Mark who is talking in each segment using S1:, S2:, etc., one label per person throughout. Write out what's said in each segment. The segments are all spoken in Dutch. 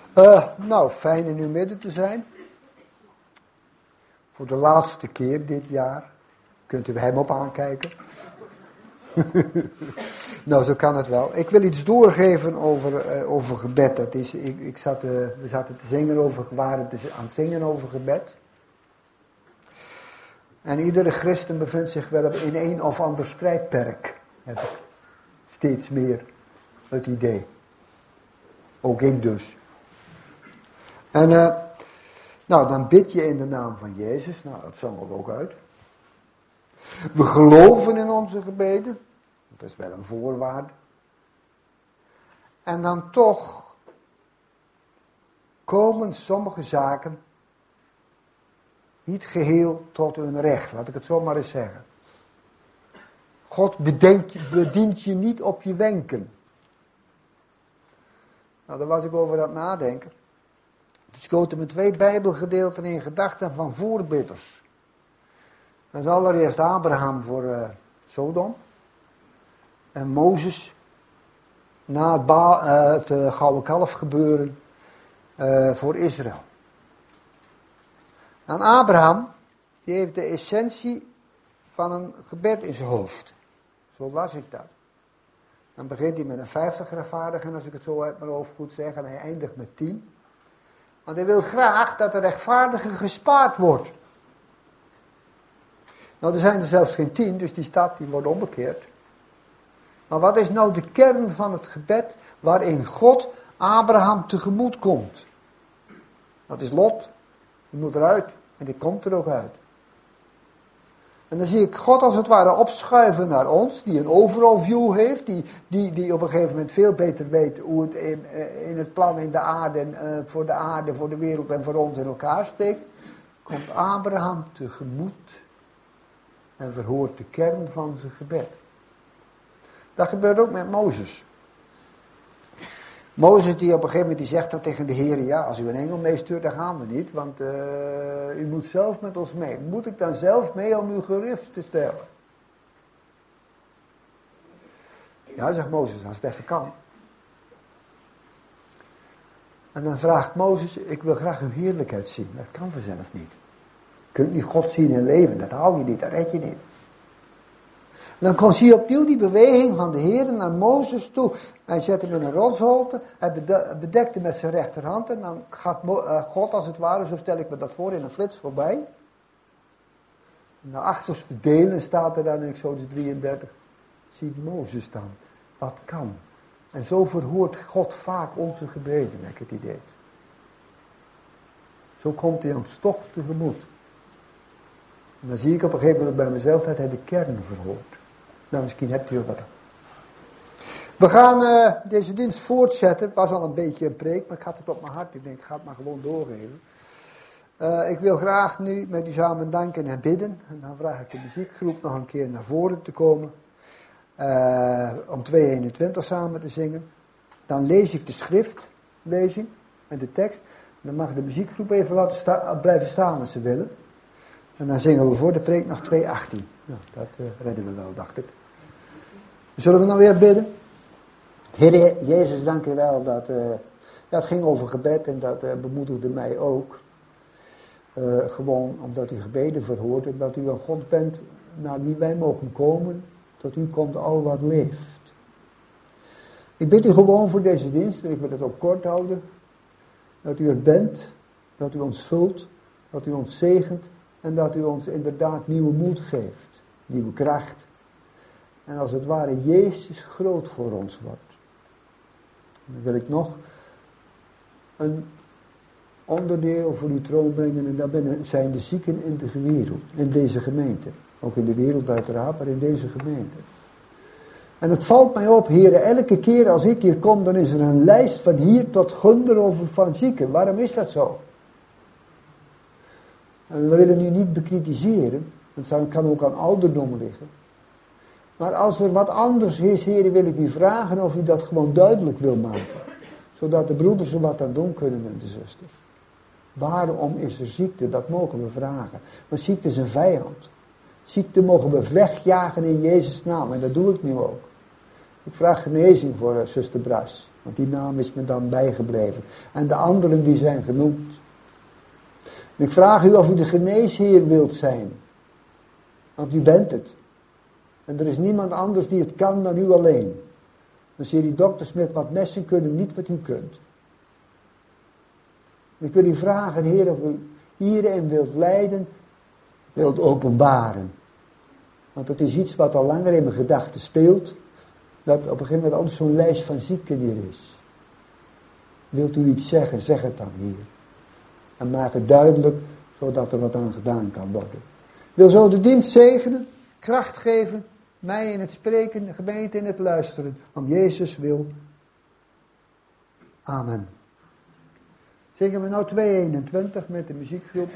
S1: Nou, fijn in uw midden te zijn. Voor de laatste keer dit jaar. Kunt u hem op aankijken. Nou, zo kan het wel. Ik wil iets doorgeven over gebed. Dat is, we zaten te zingen over, waren aan het zingen over gebed. En iedere christen bevindt zich wel in een of ander strijdperk. Heb ik steeds meer het idee. Ook ik dus. En nou, dan bid je in de naam van Jezus. Nou, dat zong er ook uit. We geloven in onze gebeden. Dat is wel een voorwaarde. En dan toch komen sommige zaken niet geheel tot hun recht. Laat ik het zo maar eens zeggen. God bedient je niet op je wenken. Nou, daar was ik over aan het nadenken. Toen schoten me 2 Bijbelgedeelten in gedachten van voorbidders. Dat is allereerst Abraham voor Sodom. En Mozes na het gouden kalf gebeuren voor Israël. En Abraham, die heeft de essentie van een gebed in zijn hoofd. Zo las ik dat. Dan begint hij met een 50 rechtvaardigen, als ik het zo uit mijn hoofd goed zeg, en hij eindigt met 10. Want hij wil graag dat de rechtvaardige gespaard wordt. Nou, er zijn er zelfs geen 10, dus die stad die wordt omgekeerd. Maar wat is nou de kern van het gebed waarin God Abraham tegemoet komt? Dat is Lot. Die moet eruit en die komt er ook uit. En dan zie ik God als het ware opschuiven naar ons, die een overall view heeft, die op een gegeven moment veel beter weet hoe het in het plan in de aarde, voor de wereld en voor ons in elkaar steekt. Komt Abraham tegemoet en verhoort de kern van zijn gebed. Dat gebeurt ook met Mozes. Mozes die op een gegeven moment die zegt dan tegen de Heer, ja, als u een engel meestuurt, dan gaan we niet, want u moet zelf met ons mee. Moet ik dan zelf mee om uw gericht te stellen? Ja, zegt Mozes, als het even kan. En dan vraagt Mozes, ik wil graag uw heerlijkheid zien. Dat kan vanzelf niet. Je kunt niet God zien in leven, dat haal je niet, dat red je niet. En dan zie je opnieuw die beweging van de Heer naar Mozes toe. Hij zet hem in een rotsholte, hij bedekt hem met zijn rechterhand en dan gaat God als het ware, zo stel ik me dat voor, in een flits voorbij. En de achterste delen staat er dan in Exodus 33, ziet Mozes dan, wat kan. En zo verhoort God vaak onze gebeden, heb ik het idee. Zo komt hij ons toch tegemoet. En dan zie ik op een gegeven moment bij mezelf dat hij de kern verhoort. Nou, misschien hebt u er wat aan. We gaan deze dienst voortzetten. Het was al een beetje een preek, maar ik had het op mijn hart. Ik denk, ik ga het maar gewoon doorgeven. Ik wil graag nu met u samen danken en bidden. En dan vraag ik de muziekgroep nog een keer naar voren te komen. Om 2:21 samen te zingen. Dan lees ik de schriftlezing en de tekst. Dan mag de muziekgroep even blijven staan als ze willen. En dan zingen we voor de preek nog 2:18. Nou, dat redden we wel, dacht ik. Zullen we nou weer bidden? Heer Jezus, dank u wel dat het ging over gebed en dat bemoedigde mij ook. Gewoon omdat u gebeden verhoort en dat u een God bent naar wie wij mogen komen. Tot u komt al wat leeft. Ik bid u gewoon voor deze dienst, en ik wil het ook kort houden. Dat u er bent, dat u ons vult, dat u ons zegent en dat u ons inderdaad nieuwe moed geeft, nieuwe kracht. En als het ware Jezus groot voor ons wordt. Dan wil ik nog een onderdeel voor uw troon brengen en dat zijn de zieken in de wereld, in deze gemeente. Ook in de wereld uiteraard, maar in deze gemeente. En het valt mij op, heren, elke keer als ik hier kom, dan is er een lijst van hier tot Gunder over van zieken. Waarom is dat zo? En we willen u niet bekritiseren, het kan ook aan ouderdom liggen. Maar als er wat anders is, heren, wil ik u vragen of u dat gewoon duidelijk wil maken. Zodat de broeders er wat aan doen kunnen en de zusters. Waarom is er ziekte? Dat mogen we vragen. Maar ziekte is een vijand. Ziekte mogen we wegjagen in Jezus' naam. En dat doe ik nu ook. Ik vraag genezing voor zuster Bras. Want die naam is me dan bijgebleven. En de anderen die zijn genoemd. En ik vraag u of u de geneesheer wilt zijn. Want u bent het. En er is niemand anders die het kan dan u alleen. Dan zie je die dokters met wat messen kunnen niet wat u kunt. En ik wil u vragen, Heer, of u hierin wilt leiden, wilt openbaren. Want het is iets wat al langer in mijn gedachten speelt. Dat op een gegeven moment altijd zo'n lijst van zieken hier is. Wilt u iets zeggen, zeg het dan, Heer. En maak het duidelijk, zodat er wat aan gedaan kan worden. Ik wil zo de dienst zegenen, kracht geven, mij in het spreken, de gemeente in het luisteren. Om Jezus wil. Amen. Zingen we nou 221 met de muziekgroep.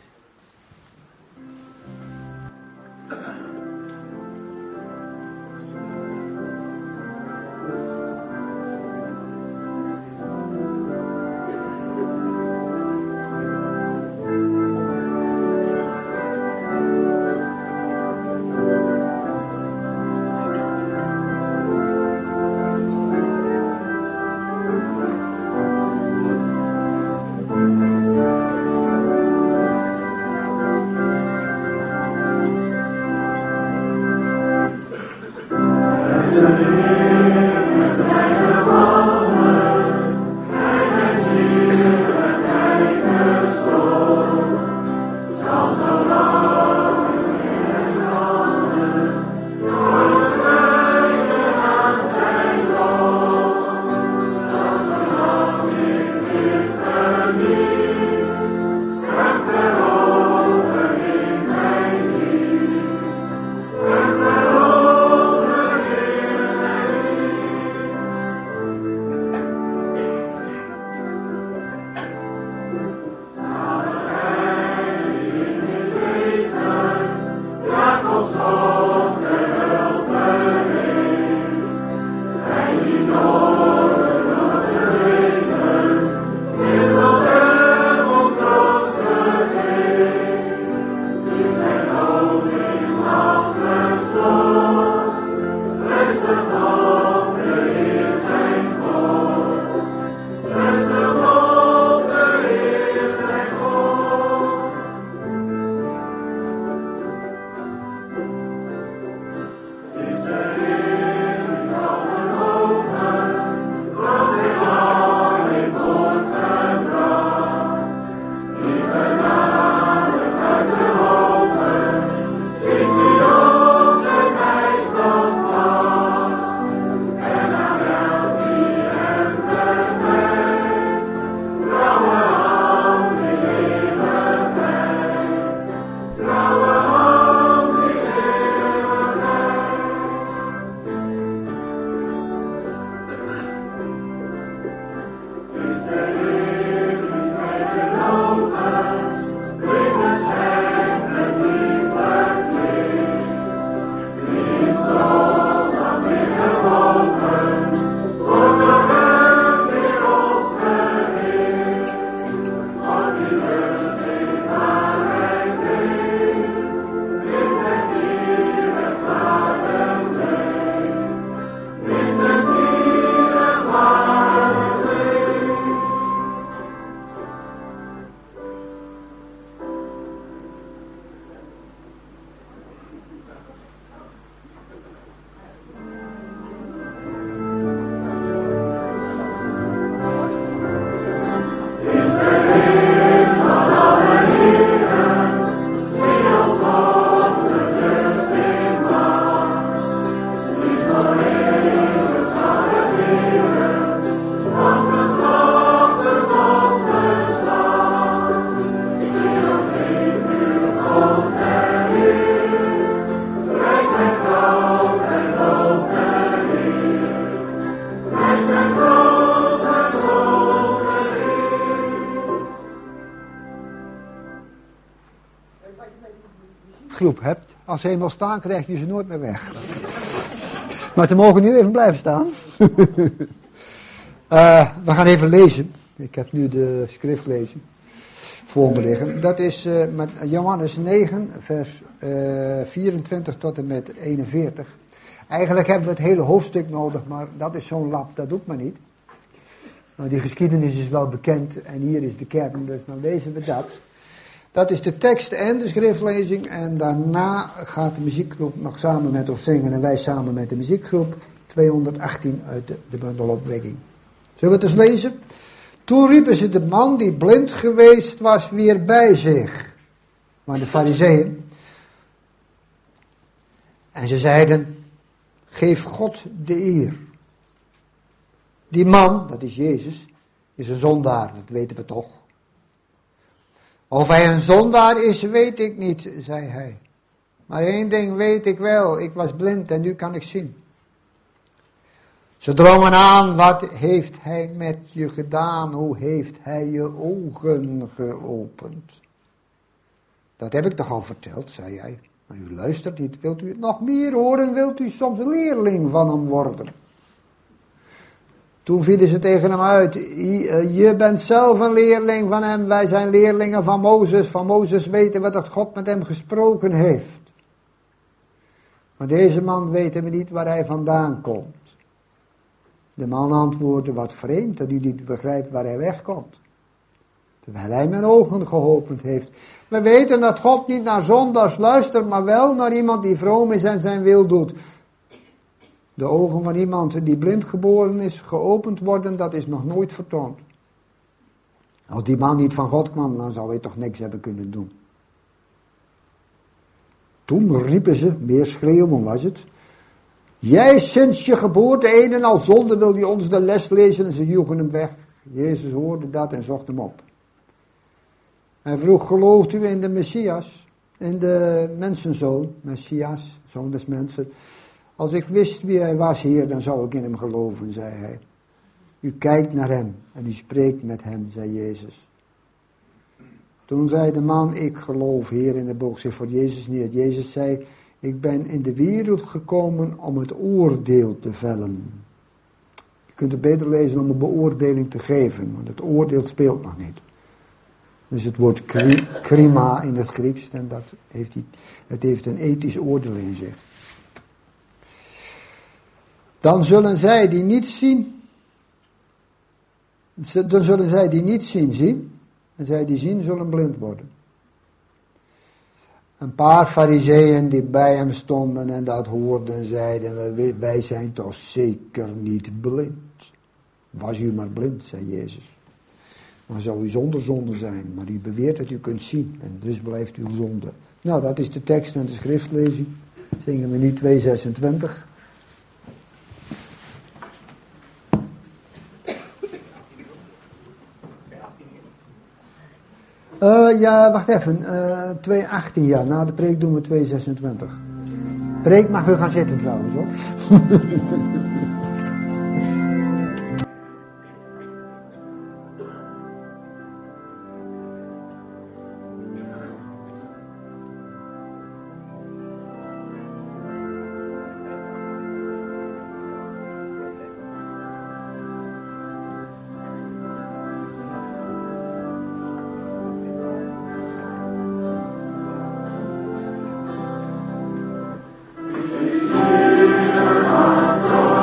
S2: groep hebt. Als ze eenmaal staan, krijg je ze nooit meer weg. Maar ze mogen nu even blijven staan. We gaan even lezen. Ik heb nu de schriftlezing voor me liggen. Dat is met Johannes 9, vers 24 tot en met 41.
S1: Eigenlijk hebben we het hele hoofdstuk nodig, maar dat is zo'n lap, dat doet maar niet. Nou, die geschiedenis is wel bekend en hier is de kern, dus dan lezen we dat. Dat is de tekst en de schriftlezing en daarna gaat de muziekgroep nog samen met ons zingen en wij samen met de muziekgroep 218 uit de bundel Opwekking. Zullen we het eens lezen? Toen riepen ze de man die blind geweest was weer bij zich. Maar de farizeeën. En ze zeiden, geef God de eer. Die man, dat is Jezus, is een zondaar, dat weten we toch. Of hij een zondaar is, weet ik niet, zei hij. Maar één ding weet ik wel, ik was blind en nu kan ik zien. Ze drongen aan, wat heeft hij met je gedaan? Hoe heeft hij je ogen geopend? Dat heb ik toch al verteld, zei hij. Maar u luistert niet, wilt u het nog meer horen? Wilt u soms een leerling van hem worden? Toen vielen ze tegen hem uit, je bent zelf een leerling van hem, wij zijn leerlingen van Mozes. Van Mozes weten we dat God met hem gesproken heeft. Maar deze man weten we niet waar hij vandaan komt. De man antwoordde, wat vreemd dat u niet begrijpt waar hij wegkomt. Terwijl hij mijn ogen geopend heeft. We weten dat God niet naar zondaars luistert, maar wel naar iemand die vroom is en zijn wil doet. De ogen van iemand die blind geboren is, geopend worden, dat is nog nooit vertoond. Als die man niet van God kwam, dan zou hij toch niks hebben kunnen doen. Toen riepen ze, meer schreeuwen was het. Jij sinds je geboorte een en al zonde wil je ons de les lezen en ze joegen hem weg. Jezus hoorde dat en zocht hem op. Hij vroeg, gelooft u in de Messias, in de mensenzoon, Messias, zoon des mensen. Als ik wist wie hij was, Heer, dan zou ik in hem geloven, zei hij. U kijkt naar hem en u spreekt met hem, zei Jezus. Toen zei de man, ik geloof, Heer, en de boog zich voor Jezus neer. Jezus zei, ik ben in de wereld gekomen om het oordeel te vellen. Je kunt het beter lezen om een beoordeling te geven, want het oordeel speelt nog niet. Dus het woord krima in het Grieks, en het heeft een ethisch oordeel in zich. Dan zullen zij die niet zien, zien, en zij die zien zullen blind worden. Een paar farizeeën die bij hem stonden en dat hoorden zeiden, wij zijn toch zeker niet blind. Was u maar blind, zei Jezus. Dan zou u zonder zonde zijn, maar u beweert dat u kunt zien en dus blijft uw zonde. Nou, dat is de tekst en de schriftlezing. Zingen we nu 226. Ja, wacht even. 218, ja. Na de preek doen we 226. Preek mag u gaan zitten trouwens, hoor.
S3: Amen.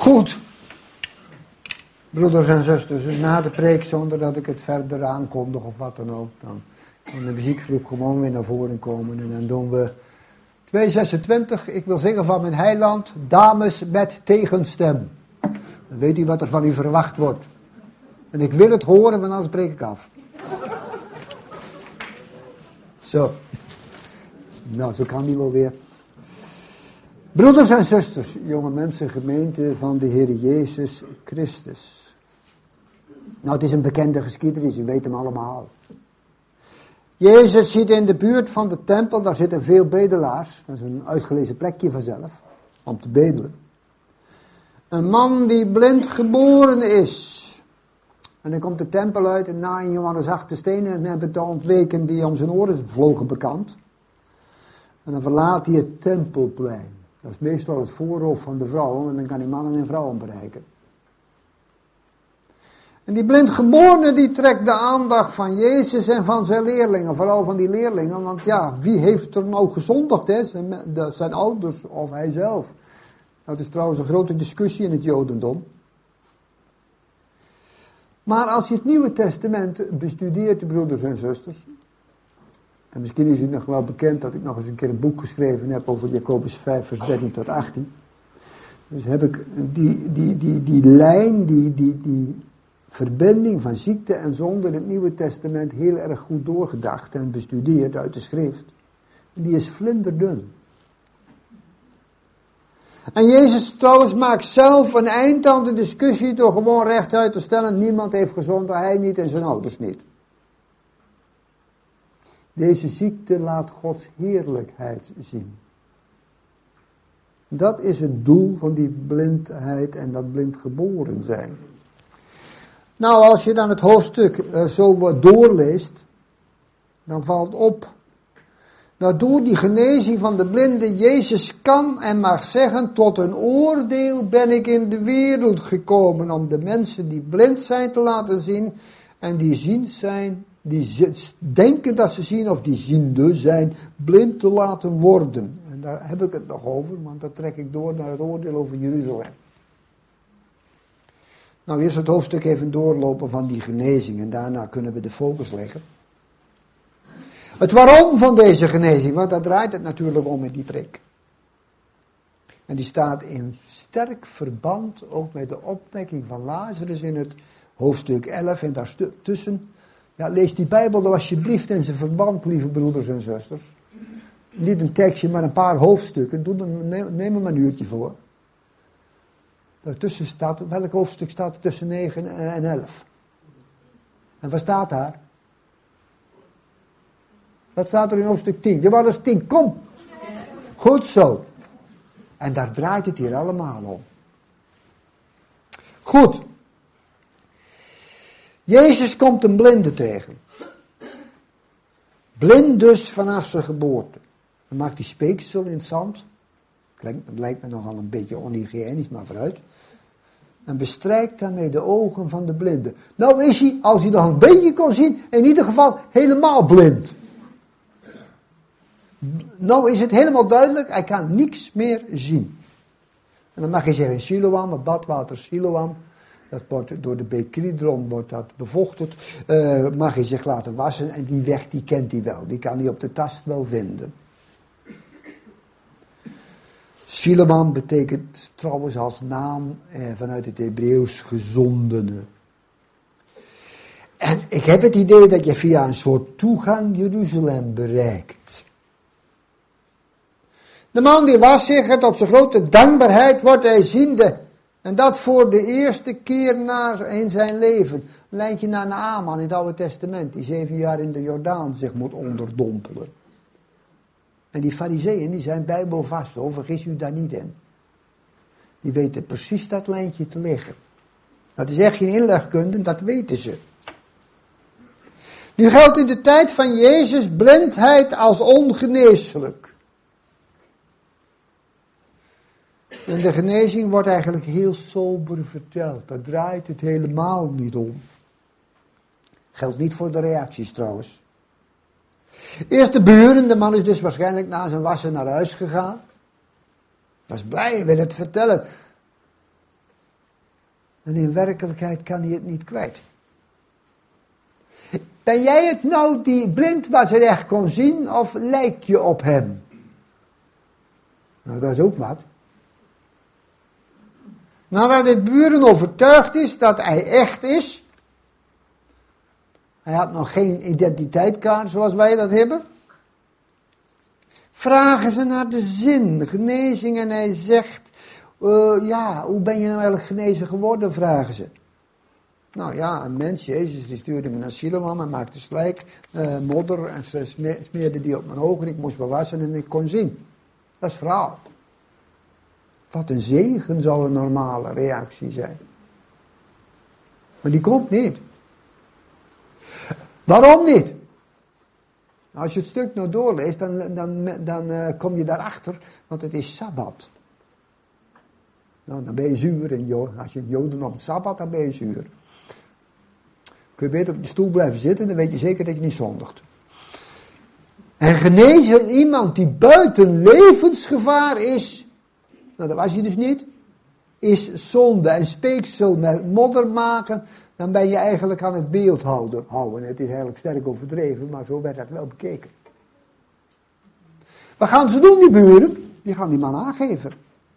S1: Goed. Broeders en zusters, dus na de preek, zonder dat ik het verder aankondig of wat dan ook, dan kan de muziekgroep gewoon weer naar voren komen. En dan doen we 226, ik wil zingen van mijn heiland, dames met tegenstem. Dan weet u wat er van u verwacht wordt. En ik wil het horen, want anders breek ik af. Zo. Nou, zo kan die wel weer. Broeders en zusters, jonge mensen, gemeente van de Heer Jezus Christus. Nou, het is een bekende geschiedenis, u weet hem allemaal. Jezus zit in de buurt van de tempel, daar zitten veel bedelaars. Dat is een uitgelezen plekje vanzelf, om te bedelen. Een man die blind geboren is. En dan komt de tempel uit en na in Johannes 8 de stenen en hebben de ontweken die om zijn oren vlogen bekend. En dan verlaat hij het tempelplein. Dat is meestal het voorhoofd van de vrouw en dan kan hij mannen en vrouwen bereiken. En die blindgeborene die trekt de aandacht van Jezus en van zijn leerlingen, vooral van die leerlingen, want ja, wie heeft er nou gezondigd, hè? Zijn ouders of hij zelf? Dat is trouwens een grote discussie in het Jodendom. Maar als je het Nieuwe Testament bestudeert, broeders en zusters, en misschien is u nog wel bekend dat ik nog eens een keer een boek geschreven heb over Jacobus 5 vers 13 tot 18. Dus heb ik die lijn, die verbinding van ziekte en zonde in het Nieuwe Testament heel erg goed doorgedacht en bestudeerd uit de schrift. En die is vlinderdun. En Jezus trouwens maakt zelf een eind aan de discussie door gewoon rechtuit te stellen, niemand heeft gezondigd, hij niet en zijn ouders niet. Deze ziekte laat Gods heerlijkheid zien. Dat is het doel van die blindheid en dat blind geboren zijn. Nou, als je dan het hoofdstuk zo doorleest, dan valt op dat door die genezing van de blinde Jezus kan en mag zeggen, tot een oordeel ben ik in de wereld gekomen om de mensen die blind zijn te laten zien en die ziend zijn, die denken dat ze zien of die ziende zijn, blind te laten worden. En daar heb ik het nog over, want dat trek ik door naar het oordeel over Jeruzalem. Nou, eerst het hoofdstuk even doorlopen van die genezing en daarna kunnen we de focus leggen. Het waarom van deze genezing, want daar draait het natuurlijk om in die preek. En die staat in sterk verband ook met de opwekking van Lazarus in het hoofdstuk 11 en daartussen. Ja, lees die Bijbel dan alsjeblieft in zijn verband, lieve broeders en zusters. Niet een tekstje, maar een paar hoofdstukken. Neem er maar een uurtje voor. Daartussen staat, welk hoofdstuk staat er tussen 9 en 11? En wat staat daar? Wat staat er in hoofdstuk 10? Ja, wat is 10? Kom! Goed zo. En daar draait het hier allemaal om. Goed. Jezus komt een blinde tegen. Blind dus vanaf zijn geboorte. Dan maakt hij speeksel in het zand. Dat lijkt me nogal een beetje onhygiënisch, maar vooruit. En bestrijkt daarmee de ogen van de blinde. Nou is hij, als hij nog een beetje kon zien, in ieder geval helemaal blind. Nou is het helemaal duidelijk, hij kan niks meer zien. En dan mag je zeggen, Siloam, het badwater Siloam, dat wordt door de beek Kidron wordt dat bevochtigd, mag hij zich laten wassen en die weg die kent hij wel, die kan hij op de tast wel vinden. Siloam betekent trouwens als naam vanuit het Hebreeuws gezondene. En ik heb het idee dat je via een soort toegang Jeruzalem bereikt. De man die was zich en tot zijn grote dankbaarheid wordt hij ziende. En dat voor de eerste keer in zijn leven. Een lijntje naar Naaman in het Oude Testament, die 7 jaar in de Jordaan zich moet onderdompelen. En die fariseeën, die zijn bijbelvast, hoor, vergis u daar niet in. Die weten precies dat lijntje te leggen. Dat is echt geen inlegkunde, dat weten ze. Nu geldt in de tijd van Jezus blindheid als ongeneeslijk. En de genezing wordt eigenlijk heel sober verteld. Daar draait het helemaal niet om. Geldt niet voor de reacties trouwens. Eerst de buren, de man is dus waarschijnlijk na zijn wassen naar huis gegaan. Was blij, wil het vertellen. En in werkelijkheid kan hij het niet kwijt. Ben jij het nou die blind was er echt kon zien of lijk je op hem? Nou, dat is ook wat. Nadat de buren overtuigd is dat hij echt is. Hij had nog geen identiteitskaart zoals wij dat hebben. Vragen ze naar de zin, genezing, en hij zegt, hoe ben je nou eigenlijk genezen geworden, vragen ze. Nou ja, een mens, Jezus, die stuurde me naar Siloam en maakte slijk, modder en ze smeerde die op mijn ogen. Ik moest me wassen en ik kon zien. Dat is het verhaal. Wat een zegen zou een normale reactie zijn. Maar die komt niet. Waarom niet? Als je het stuk nou doorleest, dan kom je daarachter, want het is Sabbat. Nou, dan ben je zuur. Als je in Joden op het Sabbat, dan ben je zuur. Kun je beter op je stoel blijven zitten, dan weet je zeker dat je niet zondigt. En genezen iemand die buiten levensgevaar is, nou dat was hij dus niet, is zonde. En speeksel met modder maken, dan ben je eigenlijk aan het beeld houden. Het is eigenlijk sterk overdreven, maar zo werd dat wel bekeken. Wat gaan ze doen, die buren? Die gaan die man aangeven.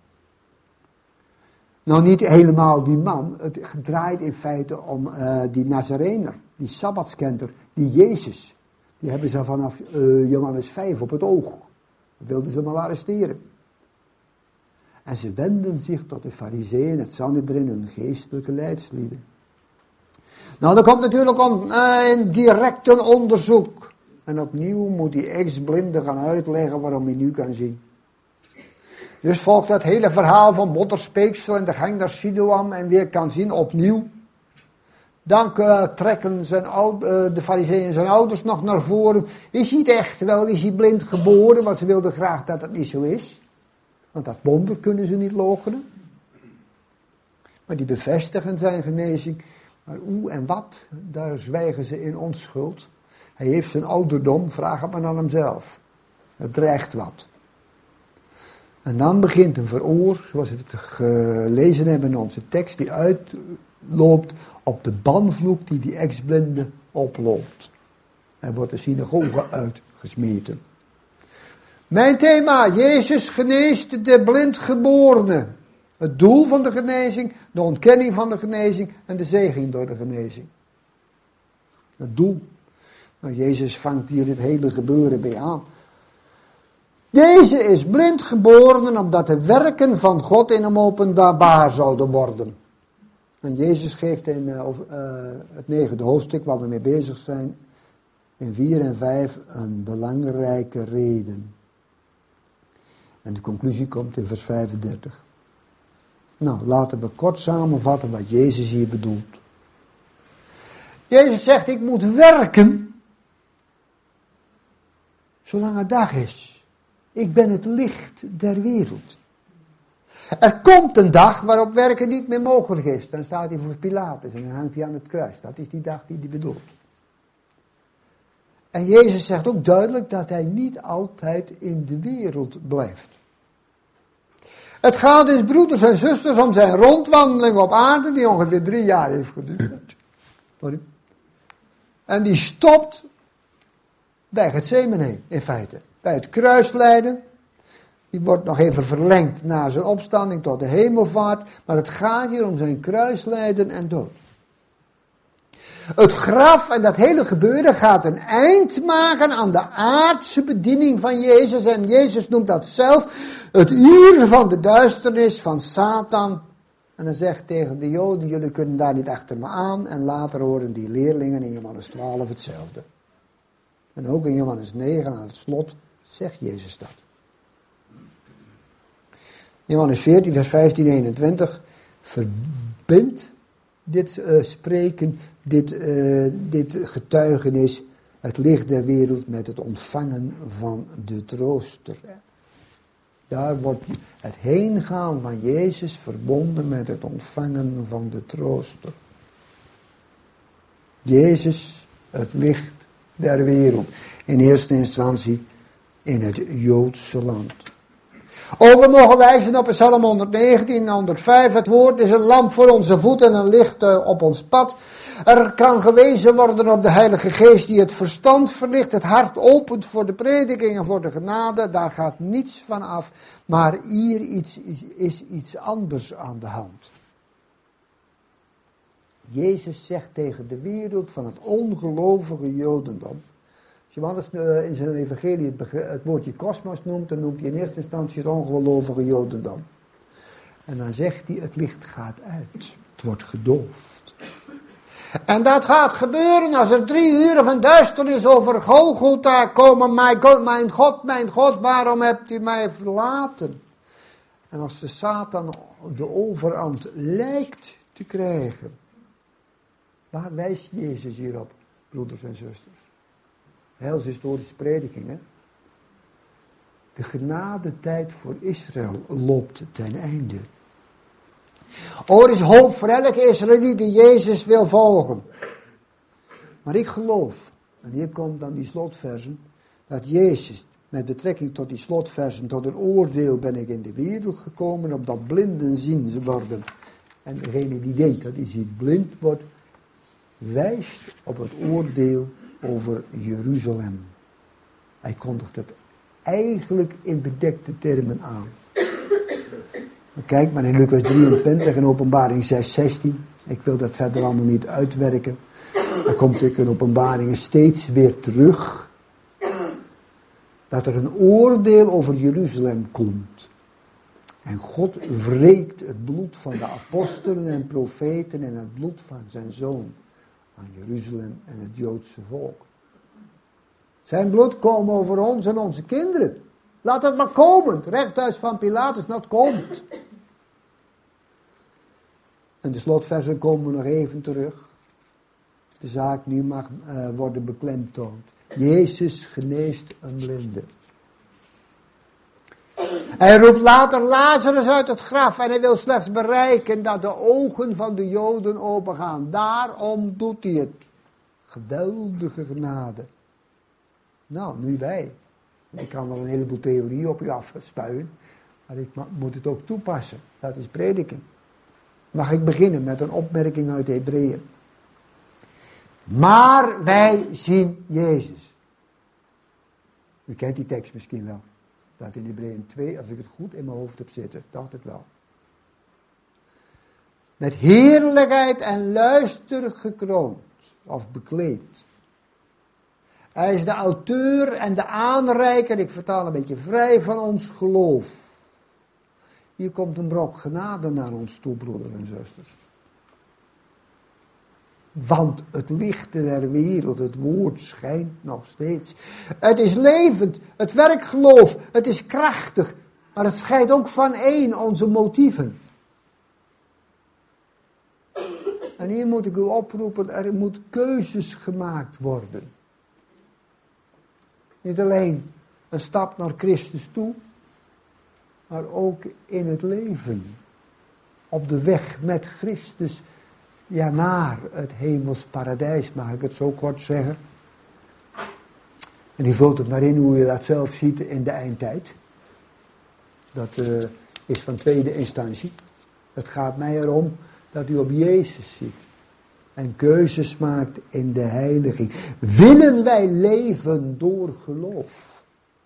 S1: Nou, niet helemaal die man. Het draait in feite om die Nazarener, die Sabbatskenter, die Jezus. Die hebben ze vanaf Johannes 5 op het oog. Dat wilden ze maar arresteren. En ze wenden zich tot de Farizeeën, het Sanhedrin, hun geestelijke leidslieden. Nou, er komt natuurlijk een direct een onderzoek. En opnieuw moet die ex-blinde gaan uitleggen waarom hij nu kan zien. Dus volgt dat hele verhaal van modderspeeksel en de gang naar Siloam en weer kan zien opnieuw. Dan trekken de Farizeeën zijn ouders nog naar voren. Is hij het echt wel? Is hij blind geboren? Want ze wilden graag dat het niet zo is. Want dat wonder kunnen ze niet loochenen. Maar die bevestigen zijn genezing. Maar hoe en wat, daar zwijgen ze in onschuld. Hij heeft zijn ouderdom, vraag het maar aan hemzelf. Het dreigt wat. En dan begint een veroor, zoals we het gelezen hebben in onze tekst, die uitloopt op de banvloek die ex-blinde oploopt. Hij wordt de synagoge uitgesmeten. Mijn thema, Jezus geneest de blindgeborene. Het doel van de genezing, de ontkenning van de genezing en de zegen door de genezing. Het doel. Nou, Jezus vangt hier het hele gebeuren bij aan. Deze is blind geboren omdat de werken van God in hem openbaar zouden worden. En Jezus geeft in het 9e hoofdstuk waar we mee bezig zijn, in 4 en 5 een belangrijke reden. En de conclusie komt in vers 35. Nou, laten we kort samenvatten wat Jezus hier bedoelt. Jezus zegt, ik moet werken zolang het dag is. Ik ben het licht der wereld. Er komt een dag waarop werken niet meer mogelijk is. Dan staat hij voor Pilatus en dan hangt hij aan het kruis. Dat is die dag die hij bedoelt. En Jezus zegt ook duidelijk dat hij niet altijd in de wereld blijft. Het gaat dus, broeders en zusters, om zijn rondwandeling op aarde, die ongeveer 3 jaar heeft geduurd. Sorry. En die stopt bij Getsemane, in feite. Bij het kruislijden. Die wordt nog even verlengd na zijn opstanding tot de hemelvaart. Maar het gaat hier om zijn kruislijden en dood. Het graf en dat hele gebeuren gaat een eind maken aan de aardse bediening van Jezus. En Jezus noemt dat zelf het uur van de duisternis van Satan. En hij zegt tegen de Joden, jullie kunnen daar niet achter me aan. En later horen die leerlingen in Johannes 12 hetzelfde. En ook in Johannes 9 aan het slot zegt Jezus dat. Johannes 14 vers 15 en 21 verbindt dit spreken, dit getuigenis, het licht der wereld met het ontvangen van de trooster. Daar wordt het heengaan van Jezus verbonden met het ontvangen van de trooster. Jezus, het licht der wereld. In eerste instantie in het Joodse land. Over mogen wijzen op Psalm 119 en 105. Het woord is een lamp voor onze voeten en een licht op ons pad. Er kan gewezen worden op de Heilige Geest die het verstand verlicht, het hart opent voor de prediking en voor de genade. Daar gaat niets van af. Maar hier is iets anders aan de hand. Jezus zegt tegen de wereld van het ongelovige Jodendom. Als Johannes in zijn evangelie het woordje kosmos noemt, dan noemt hij in eerste instantie het ongelovige Jodendom. En dan zegt hij, het licht gaat uit. Het wordt gedoofd. En dat gaat gebeuren als er 3 uur van duisternis over Golgotha komen. Mijn God, waarom hebt u mij verlaten? En als de Satan de overhand lijkt te krijgen. Waar wijst Jezus hierop, broeders en zusters? Heilshistorische prediking, hè? De genadetijd voor Israël loopt ten einde. Er is hoop voor elke Israëliet die Jezus wil volgen. Maar ik geloof, en hier komt dan die slotversen, dat Jezus, met betrekking tot die slotversen, tot een oordeel ben ik in de wereld gekomen, opdat blinden zien ze worden. En degene die denkt dat hij ziet blind wordt, wijst op het oordeel over Jeruzalem. Hij kondigt het eigenlijk in bedekte termen aan. Kijk maar in Lucas 23 en Openbaring 6:16. Ik wil dat verder allemaal niet uitwerken. Dan komt ik in Openbaringen steeds weer terug. Dat er een oordeel over Jeruzalem komt. En God wreekt het bloed van de apostelen en profeten en het bloed van zijn zoon aan Jeruzalem en het Joodse volk. Zijn bloed komt over ons en onze kinderen. Laat het maar komen. Het rechthuis van Pilatus, dat komt. En de slotversen komen nog even terug. De zaak nu mag worden beklemtoond. Jezus geneest een blinde. Hij roept later Lazarus uit het graf en hij wil slechts bereiken dat de ogen van de Joden opengaan. Daarom doet hij het. Geweldige genade. Nou, nu wij. Ik kan wel een heleboel theorieën op u afspuien, maar ik moet het ook toepassen. Dat is prediking. Mag ik beginnen met een opmerking uit Hebreeën. Maar wij zien Jezus. U kent die tekst misschien wel. Staat in Hebreeën 2, als ik het goed in mijn hoofd heb zitten. Dacht het wel. Met heerlijkheid en luister gekroond. Of bekleed. Hij is de auteur en de aanreiker, ik vertaal een beetje vrij, van ons geloof. Hier komt een brok genade naar ons toe, broeders en zusters. Want het licht der wereld, het woord schijnt nog steeds. Het is levend, het werkt geloof, het is krachtig, maar het scheidt ook van één onze motieven. En hier moet ik u oproepen, er moet keuzes gemaakt worden. Niet alleen een stap naar Christus toe, maar ook in het leven. Op de weg met Christus, ja, naar het hemels paradijs, mag ik het zo kort zeggen. En u vult het maar in hoe je dat zelf ziet in de eindtijd. Dat is van tweede instantie. Het gaat mij erom dat u op Jezus ziet. En keuzes maakt in de heiliging. Willen wij leven door geloof?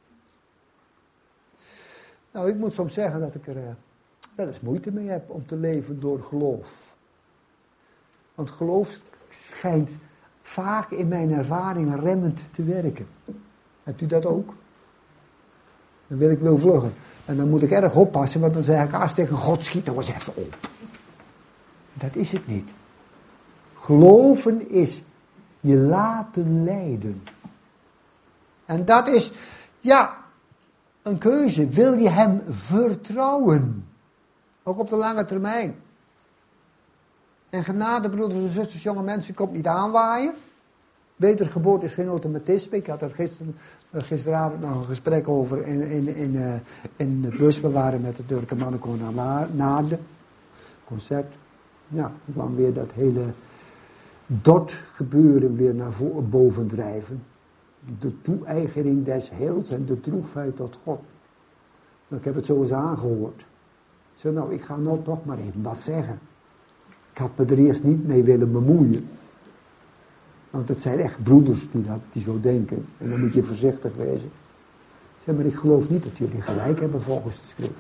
S1: Nou, ik moet soms zeggen dat ik er wel eens moeite mee heb om te leven door geloof. Want geloof schijnt vaak in mijn ervaring remmend te werken. Hebt u dat ook? Dan wil ik wel vluggen. En dan moet ik erg oppassen, want dan zeg ik als tegen God, schiet nou eens even op. Dat is het niet. Geloven is je laten leiden. En dat is, ja, een keuze. Wil je hem vertrouwen? Ook op de lange termijn. En genade, broeders en zusters, jonge mensen, komt niet aanwaaien. Wedergeboorte is geen automatisme. Ik had er gisteravond nog een gesprek over in de bus. We waren met de Turken mannen naar de concert. Ja, dan kwam weer dat hele dot gebeuren weer naar boven drijven. De toe-eigening des heils en de droefheid tot God.
S2: Ik heb het zo eens aangehoord. Ik zei, nou, ik ga nou toch maar even wat zeggen. Ik had me er eerst niet mee willen bemoeien. Want het zijn echt broeders die zo denken. En dan moet je voorzichtig wezen. Ik zei, maar ik geloof niet dat jullie gelijk hebben volgens de schrift.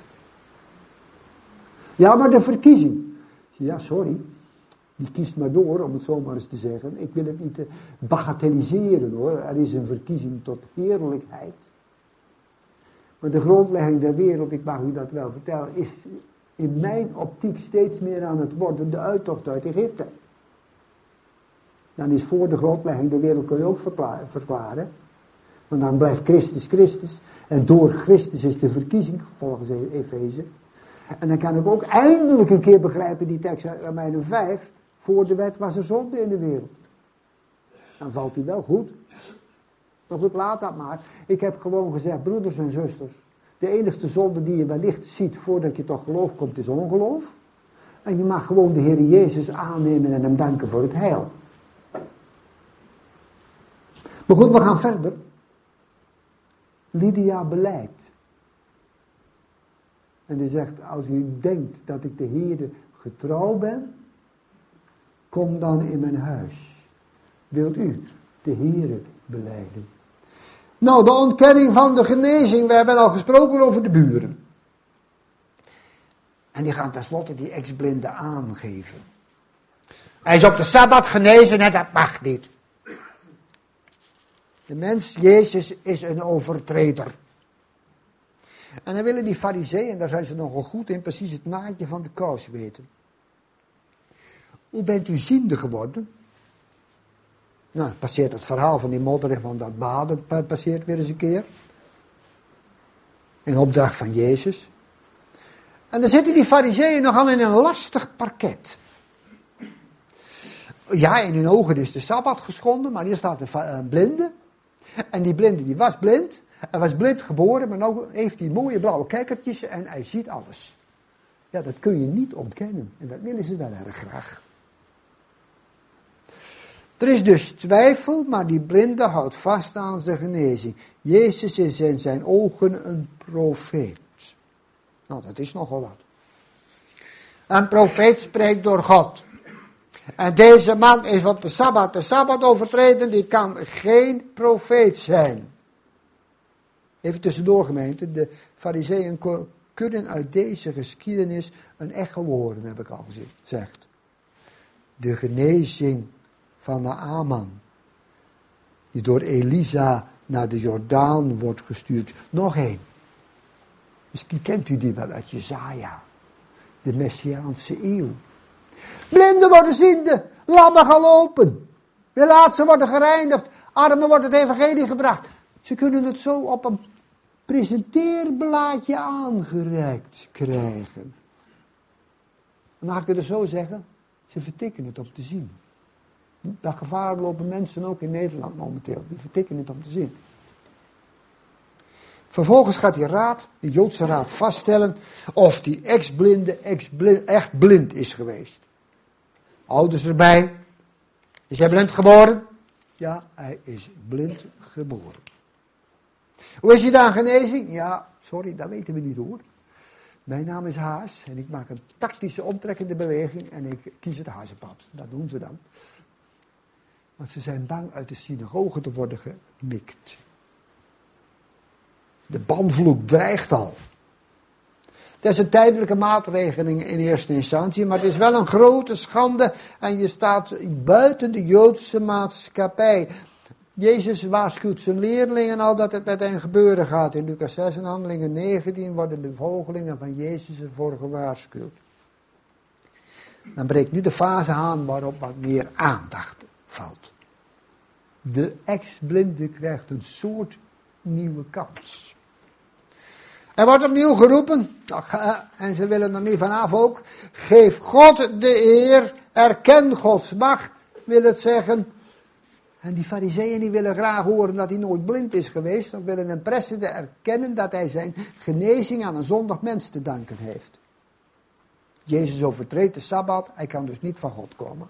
S2: Ja, maar de verkiezing. Ik zei, ja, sorry. Die kiest maar door, om het zo maar eens te zeggen. Ik wil het niet bagatelliseren hoor. Er is een verkiezing tot heerlijkheid. Maar de grondlegging der wereld, ik mag u dat wel vertellen, is in mijn optiek steeds meer aan het worden de uittocht uit Egypte. Dan is voor de grondlegging der wereld kun je ook verklaren. Want dan blijft Christus Christus. En door Christus is de verkiezing, volgens Efeze. En dan kan ik ook eindelijk een keer begrijpen die tekst uit Romeinen 5. Voor de wet was er zonde in de wereld. Dan valt die wel goed. Maar goed, laat dat maar. Ik heb gewoon gezegd, broeders en zusters. De enigste zonde die je wellicht ziet voordat je tot geloof komt is ongeloof. En je mag gewoon de Heer Jezus aannemen en hem danken voor het heil. Maar goed, we gaan verder. Lydia beleidt. En die zegt, als u denkt dat ik de Heere getrouw ben, kom dan in mijn huis. Wilt u de Heere belijden? Nou, de ontkenning van de genezing. We hebben al gesproken over de buren. En die gaan tenslotte die ex-blinde aangeven. Hij is op de Sabbat genezen en dat mag niet. De mens, Jezus, is een overtreder. En dan willen die farizeeën, daar zijn ze nogal goed in, precies het naadje van de kous weten. Hoe bent u ziende geworden? Nou, passeert het verhaal van die modder van dat baden, passeert weer eens een keer. In opdracht van Jezus. En dan zitten die farizeeën nogal in een lastig parket. Ja, in hun ogen is de Sabbat geschonden, maar hier staat een blinde. En die blinde die was blind. Hij was blind geboren, maar nu heeft hij mooie blauwe kijkertjes en hij ziet alles. Ja, dat kun je niet ontkennen. En dat willen ze wel erg graag. Er is dus twijfel, maar die blinde houdt vast aan zijn genezing. Jezus is in zijn ogen een profeet. Nou, dat is nogal wat. Een profeet spreekt door God. En deze man is op de Sabbat overtreden, die kan geen profeet zijn. Even tussendoor gemeente, de farizeeën kunnen uit deze geschiedenis een echo horen, heb ik al gezegd. De genezing van Naaman, die door Elisa naar de Jordaan wordt gestuurd. Nog één. Misschien kent u die wel uit Jesaja, de Messiaanse eeuw. Blinden worden ziende, lammen gaan lopen. Melaatsen worden gereinigd, armen wordt het evangelie gebracht. Ze kunnen het zo op een presenteerblaadje aangereikt krijgen. Mag ik het er zo zeggen? Ze vertikken het om te zien. Dat gevaar lopen mensen ook in Nederland momenteel. Die vertikken het om te zien. Vervolgens gaat die Joodse raad vaststellen of die ex-blinde echt blind is geweest. Ouders erbij. Is hij blind geboren? Ja, hij is blind geboren. Hoe is hij dan genezing? Ja, sorry, dat weten we niet hoor. Mijn naam is Haas en ik maak een tactische omtrekkende beweging en ik kies het hazenpad. Dat doen ze dan. Want ze zijn bang uit de synagoge te worden gemikt. De banvloek dreigt al. Dat is een tijdelijke maatregeling in eerste instantie, maar het is wel een grote schande en je staat buiten de Joodse maatschappij. Jezus waarschuwt zijn leerlingen al dat het met hen gebeuren gaat. In Lucas 6 en Handelingen 19 worden de volgelingen van Jezus ervoor gewaarschuwd. Dan breekt nu de fase aan waarop wat meer aandacht valt. De ex-blinde krijgt een soort nieuwe kans. Er wordt opnieuw geroepen, en ze willen er niet vanaf ook, geef God de eer, erken Gods macht, wil het zeggen. En die farizeeën die willen graag horen dat hij nooit blind is geweest, of willen hem pressen te erkennen dat hij zijn genezing aan een zondig mens te danken heeft. Jezus overtreedt de Sabbat, hij kan dus niet van God komen.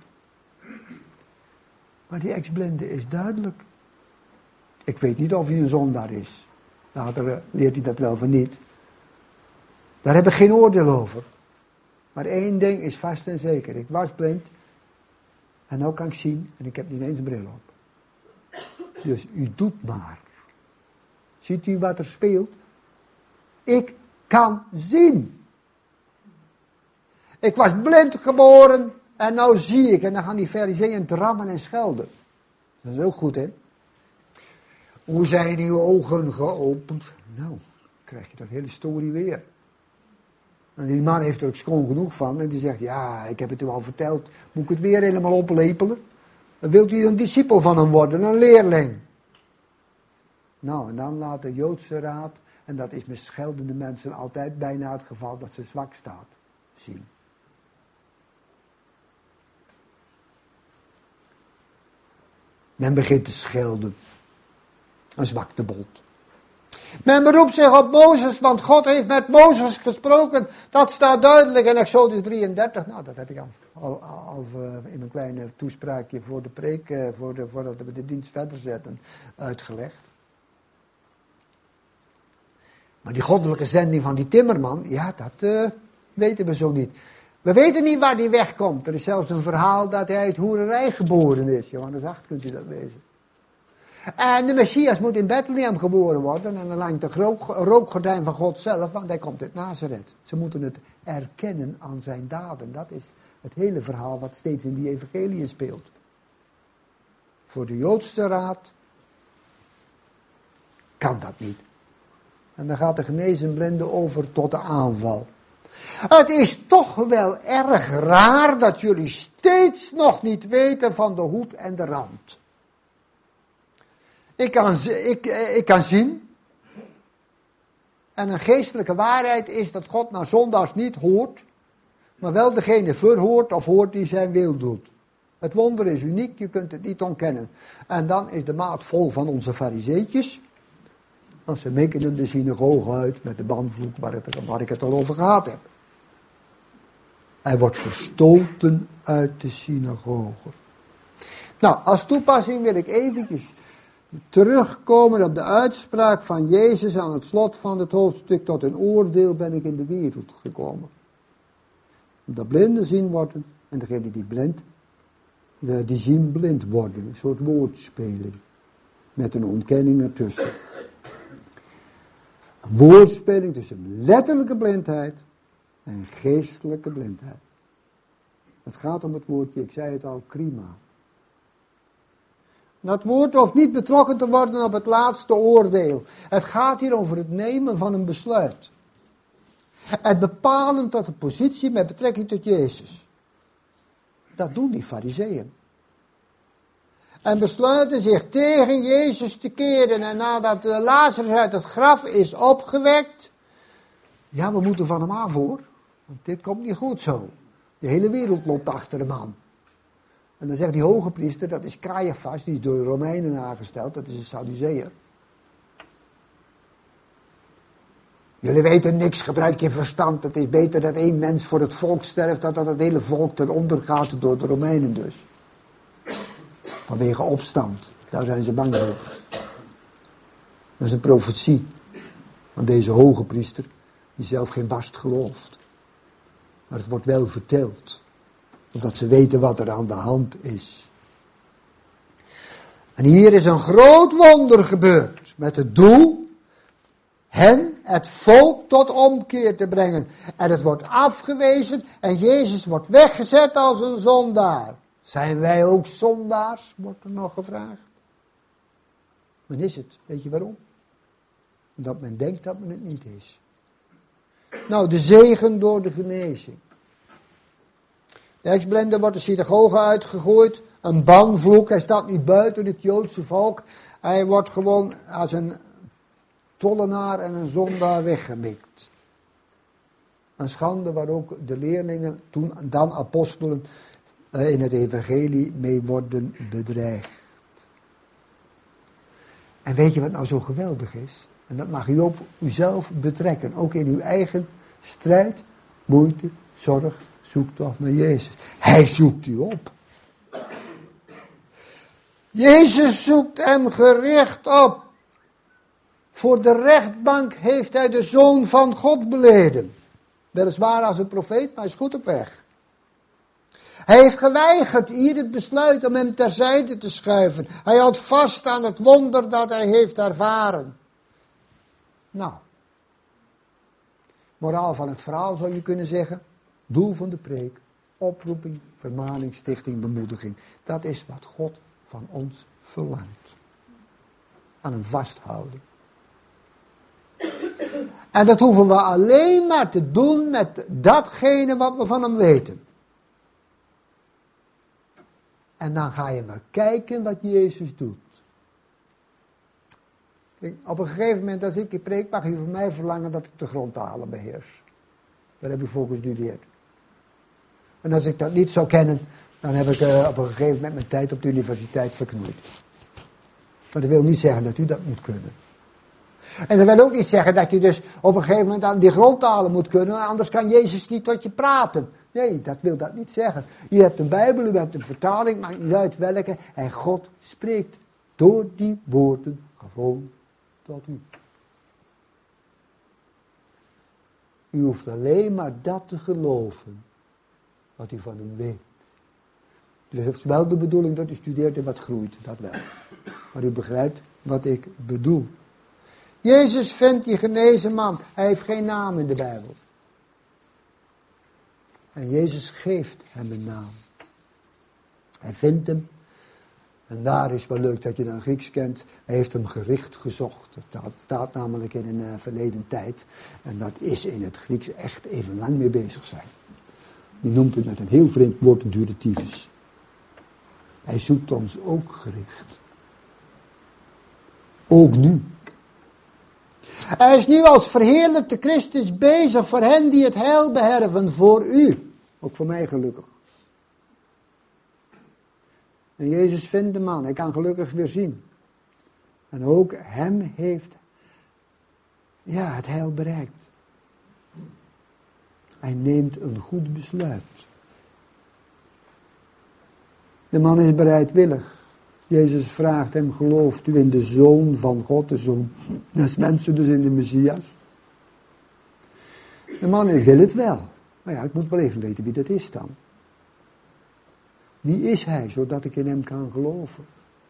S2: Maar die ex-blinde is duidelijk. Ik weet niet of hij een zondaar is. Later leert hij dat wel van niet. Daar heb ik geen oordeel over. Maar één ding is vast en zeker. Ik was blind. En nu kan ik zien. En ik heb niet eens een bril op. Dus u doet maar. Ziet u wat er speelt? Ik kan zien. Ik was blind geboren. En nou zie ik. En dan gaan die farizeeën drammen en schelden. Dat is ook goed, hè? Hoe zijn uw ogen geopend? Nou, krijg je dat hele story weer. En die man heeft er ook schoon genoeg van. En die zegt, ja, ik heb het u al verteld. Moet ik het weer helemaal oplepelen? Dan wilt u een discipel van hem worden, een leerling. Nou, en dan laat de Joodse raad, en dat is met scheldende mensen altijd bijna het geval dat ze zwak staat, zien. Men begint te schelden. Een zwakte bot. Men beroept zich op Mozes, want God heeft met Mozes gesproken. Dat staat duidelijk in Exodus 33. Nou, dat heb ik al in een kleine toespraakje voor de preek, voordat we de dienst verder zetten, uitgelegd. Maar die goddelijke zending van die timmerman, ja, dat weten we zo niet. We weten niet waar die wegkomt. Er is zelfs een verhaal dat hij uit hoererij geboren is. Johannes 8 kunt u dat lezen. En de Messias moet in Bethlehem geboren worden. En dan hangt een rookgordijn van God zelf, want hij komt uit Nazareth. Ze moeten het erkennen aan zijn daden. Dat is het hele verhaal wat steeds in die evangelie speelt. Voor de Joodse raad kan dat niet. En dan gaat de genezen blinde over tot de aanval. Het is toch wel erg raar dat jullie steeds nog niet weten van de hoed en de rand. Ik kan zien. En een geestelijke waarheid is dat God naar zondags niet hoort, maar wel degene verhoort of hoort die zijn wil doet. Het wonder is uniek, je kunt het niet ontkennen. En dan is de maat vol van onze farizeetjes. Want ze mikken hem de synagoge uit met de banvloek waar ik het al over gehad heb. Hij wordt verstoten uit de synagoge. Nou, als toepassing wil ik eventjes terugkomen op de uitspraak van Jezus aan het slot van het hoofdstuk. Tot een oordeel ben ik in de wereld gekomen. Dat blinden zien worden en degene die blind, die zien blind worden. Een soort woordspeling. Met een ontkenning ertussen. Een woordspeling tussen letterlijke blindheid en geestelijke blindheid. Het gaat om het woordje, ik zei het al, krima. Dat woord hoeft niet betrokken te worden op het laatste oordeel. Het gaat hier over het nemen van een besluit. Het bepalen tot een positie met betrekking tot Jezus. Dat doen die farizeeën. En besluiten zich tegen Jezus te keren. En nadat Lazarus uit het graf is opgewekt. Ja, we moeten van hem af hoor. Want dit komt niet goed zo. De hele wereld loopt achter hem aan. En dan zegt die hoge priester, dat is Caiaphas, die is door de Romeinen aangesteld. Dat is een Sadduceër. Jullie weten niks, gebruik je verstand. Het is beter dat één mens voor het volk sterft, dan dat het hele volk ten onder gaat door de Romeinen dus. Vanwege opstand. Daar zijn ze bang voor. Dat is een profetie van deze hoge priester, die zelf geen barst gelooft. Maar het wordt wel verteld. Omdat ze weten wat er aan de hand is. En hier is een groot wonder gebeurd. Met het doel het volk tot omkeer te brengen. En het wordt afgewezen en Jezus wordt weggezet als een zondaar. Zijn wij ook zondaars, wordt er nog gevraagd. Men is het, weet je waarom? Omdat men denkt dat men het niet is. Nou, de zegen door de genezing. De ex-blinde wordt de synagoge uitgegooid. Een banvloek, hij staat niet buiten het Joodse volk. Hij wordt gewoon als een tollenaar en een zondaar weggemikt. Een schande waar ook de leerlingen, dan apostelen, in het evangelie mee worden bedreigd. En weet je wat nou zo geweldig is? En dat mag u op uzelf betrekken. Ook in uw eigen strijd, moeite, zorg, zoektocht naar Jezus. Hij zoekt u op. Jezus zoekt hem gericht op. Voor de rechtbank heeft hij de Zoon van God beleden. Weliswaar als een profeet, maar hij is goed op weg. Hij heeft geweigerd hier het besluit om hem terzijde te schuiven. Hij houdt vast aan het wonder dat hij heeft ervaren. Nou, moraal van het verhaal zou je kunnen zeggen. Doel van de preek, oproeping, vermaning, stichting, bemoediging. Dat is wat God van ons verlangt. Aan hem vasthouden. En dat hoeven we alleen maar te doen met datgene wat we van hem weten. En dan ga je maar kijken wat Jezus doet. Kijk, op een gegeven moment als ik die preek, mag je van mij verlangen dat ik de grondtalen beheers. Daar heb ik voor gestudeerd. En als ik dat niet zou kennen, dan heb ik op een gegeven moment mijn tijd op de universiteit verknoeid. Maar dat wil niet zeggen dat u dat moet kunnen. En dat wil ook niet zeggen dat je dus op een gegeven moment aan die grondtalen moet kunnen, anders kan Jezus niet tot je praten. Nee, dat wil dat niet zeggen. Je hebt een Bijbel, u hebt een vertaling, maakt niet uit welke, en God spreekt door die woorden gewoon tot u. U hoeft alleen maar dat te geloven, wat u van hem weet. Dus het is wel de bedoeling dat u studeert en wat groeit, dat wel. Maar u begrijpt wat ik bedoel. Jezus vindt die genezen man. Hij heeft geen naam in de Bijbel. En Jezus geeft hem een naam. Hij vindt hem. En daar is wel leuk dat je dan Grieks kent. Hij heeft hem gericht gezocht. Dat staat namelijk in een verleden tijd. En dat is in het Grieks echt even lang mee bezig zijn. Die noemt het met een heel vreemd woord een durativus. Hij zoekt ons ook gericht. Ook nu. Hij is nu als verheerlijkte Christus bezig voor hen die het heil beherven, voor u. Ook voor mij gelukkig. En Jezus vindt de man, hij kan gelukkig weer zien. En ook hem heeft het heil bereikt. Hij neemt een goed besluit. De man is bereidwillig. Jezus vraagt hem, gelooft u in de Zoon van God, de Zoon des mensen, dus in de Messias? De man wil het wel. Maar ja, ik moet wel even weten wie dat is dan. Wie is hij, zodat ik in hem kan geloven?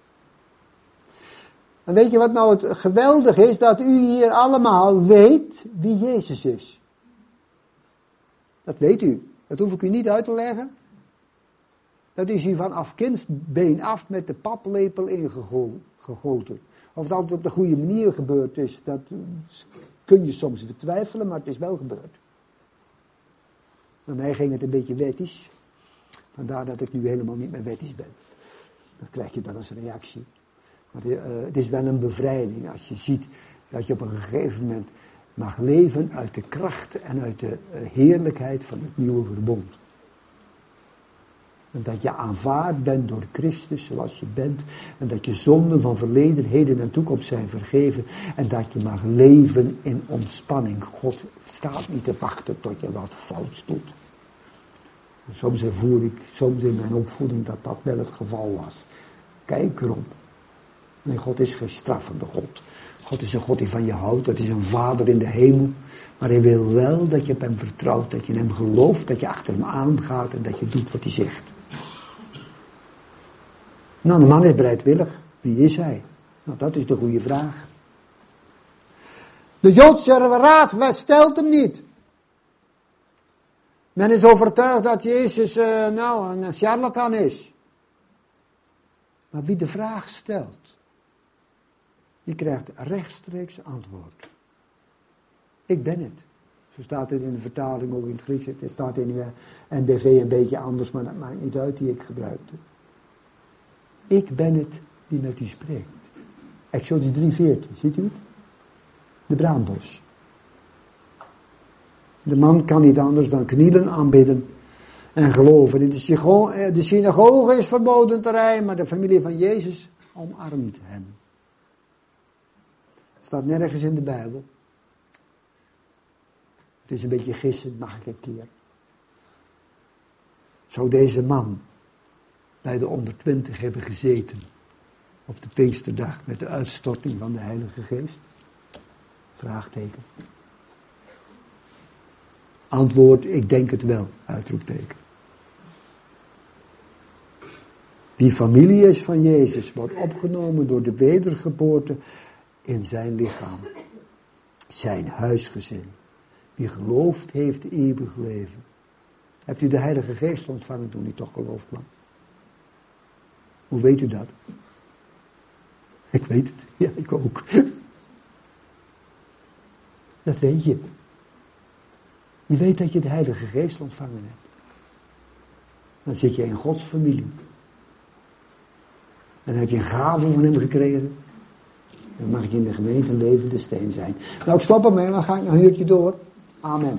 S2: En weet je wat nou het geweldige is? Dat u hier allemaal weet wie Jezus is. Dat weet u. Dat hoef ik u niet uit te leggen. Dat is u vanaf kindsbeen af met de paplepel ingegoten. Of het altijd op de goede manier gebeurd is, dat kun je soms betwijfelen, maar het is wel gebeurd. Bij mij ging het een beetje wettisch. Vandaar dat ik nu helemaal niet meer wettisch ben. Dan krijg je dat als reactie. Maar het is wel een bevrijding als je ziet dat je op een gegeven moment mag leven uit de kracht en uit de heerlijkheid van het nieuwe verbond. En dat je aanvaard bent door Christus zoals je bent. En dat je zonden van verleden, heden en toekomst zijn vergeven. En dat je mag leven in ontspanning. God staat niet te wachten tot je wat fouts doet. En soms ervoer ik, soms in mijn opvoeding dat wel het geval was. Kijk erop. Nee, God is geen straffende God. God is een God die van je houdt. Dat is een vader in de hemel. Maar hij wil wel dat je op hem vertrouwt. Dat je in hem gelooft. Dat je achter hem aangaat. En dat je doet wat hij zegt. Nou, de man is bereidwillig. Wie is hij? Nou, dat is de goede vraag. De Joodse raad stelt hem niet. Men is overtuigd dat Jezus een charlatan is. Maar wie de vraag stelt, die krijgt rechtstreeks antwoord. Ik ben het. Zo staat het in de vertaling, ook in het Grieks. Het staat in de NBV een beetje anders, maar dat maakt niet uit die ik gebruikte. Ik ben het die met u spreekt. Exodus 3:14, ziet u het? De braambos. De man kan niet anders dan knielen, aanbidden en geloven. In de synagoge is verboden terrein, maar de familie van Jezus omarmt hem. Het staat nergens in de Bijbel. Het is een beetje gissen, mag ik een keer. Zou deze man bij de 120 hebben gezeten op de Pinksterdag met de uitstorting van de Heilige Geest? Vraagteken. Antwoord, ik denk het wel, uitroepteken. Wie familie is van Jezus, wordt opgenomen door de wedergeboorte in zijn lichaam. Zijn huisgezin. Wie geloofd heeft, eeuwig leven. Hebt u de Heilige Geest ontvangen toen u toch geloofd kwam? Hoe weet u dat? Ik weet het. Ja, ik ook. Dat weet je. Je weet dat je de Heilige Geest ontvangen hebt. Dan zit je in Gods familie. Dan heb je een gave van hem gekregen. Dan mag je in de gemeente levende steen zijn. Nou, ik stop ermee, dan ga ik nog een uurtje door. Amen.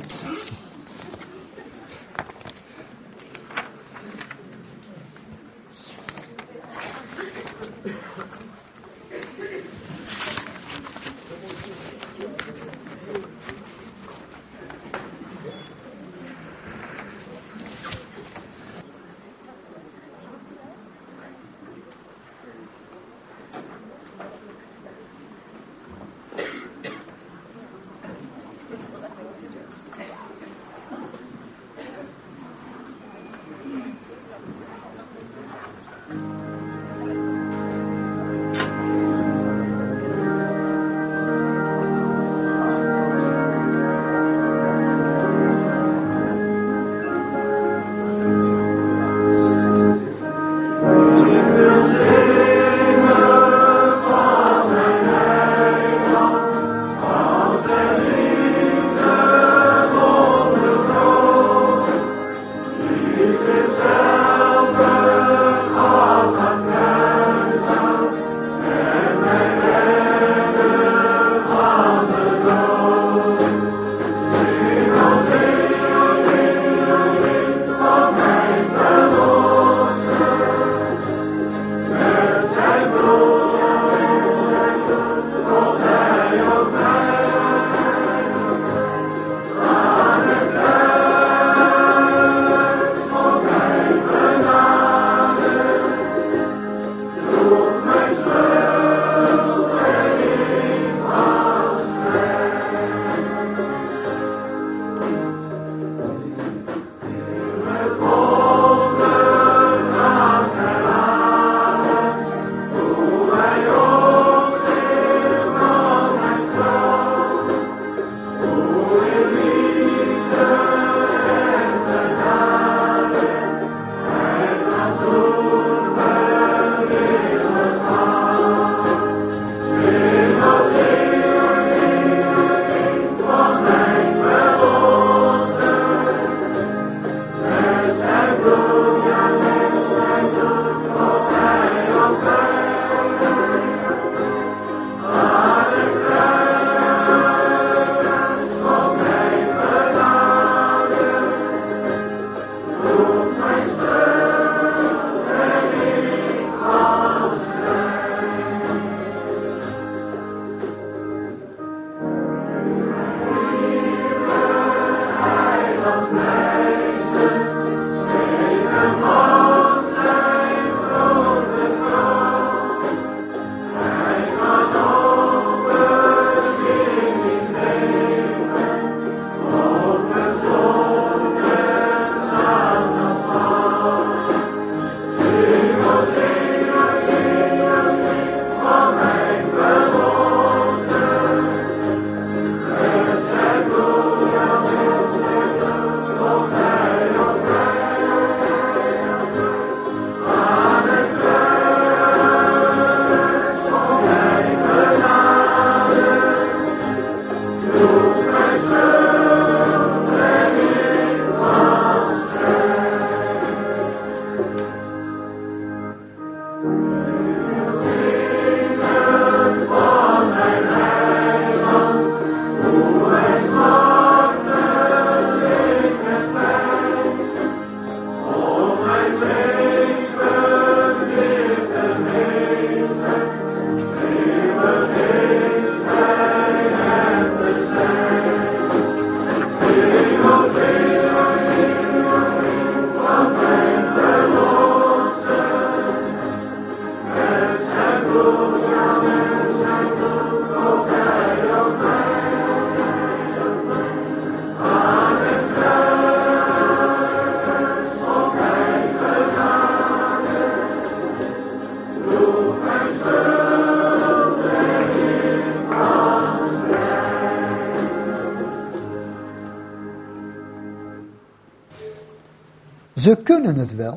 S1: Ze kunnen het wel.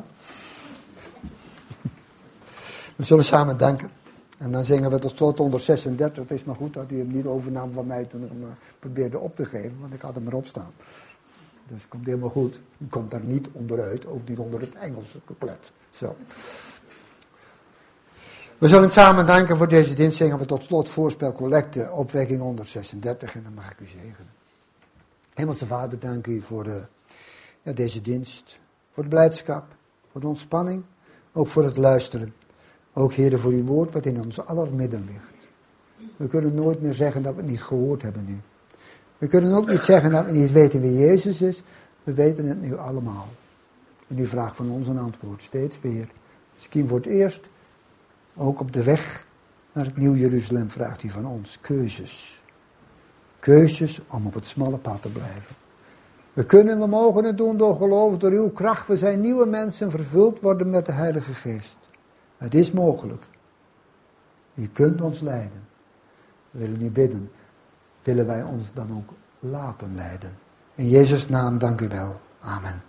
S1: We zullen samen danken. En dan zingen we tot slot 136. Het is maar goed dat u hem niet overnam van mij toen ik hem probeerde op te geven. Want ik had hem erop staan. Dus het komt helemaal goed. U komt daar niet onderuit. Ook niet onder het Engelse couplet. Zo. We zullen samen danken voor deze dienst. Zingen we tot slot voorspel collecte opwekking 136. En dan mag ik u zegenen. Hemelse Vader, dank u voor deze dienst. Voor de blijdschap. Voor de ontspanning. Ook voor het luisteren. Ook, Heer, voor uw woord wat in ons aller midden ligt. We kunnen nooit meer zeggen dat we het niet gehoord hebben nu. We kunnen ook niet zeggen dat we niet weten wie Jezus is. We weten het nu allemaal. En u vraagt van ons een antwoord, steeds weer. Misschien voor het eerst, ook op de weg naar het Nieuw Jeruzalem vraagt u van ons keuzes. Keuzes om op het smalle pad te blijven. We mogen het doen door geloof, door uw kracht. We zijn nieuwe mensen, vervuld worden met de Heilige Geest. Het is mogelijk. U kunt ons leiden. We willen u bidden. Willen wij ons dan ook laten leiden. In Jezus' naam dank u wel. Amen.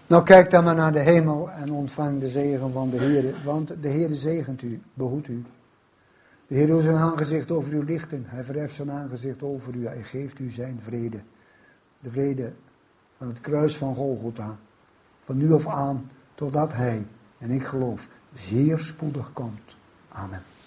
S2: Nou kijk dan maar naar de hemel en ontvang de zegen van de Heer. Want de Heer zegent u, behoedt u. De Heer doet zijn aangezicht over u lichten. Hij verheft zijn aangezicht over u. Hij geeft u zijn vrede. De vrede van het kruis van Golgotha. Van nu af aan totdat hij, en ik geloof, zeer spoedig komt. Amen.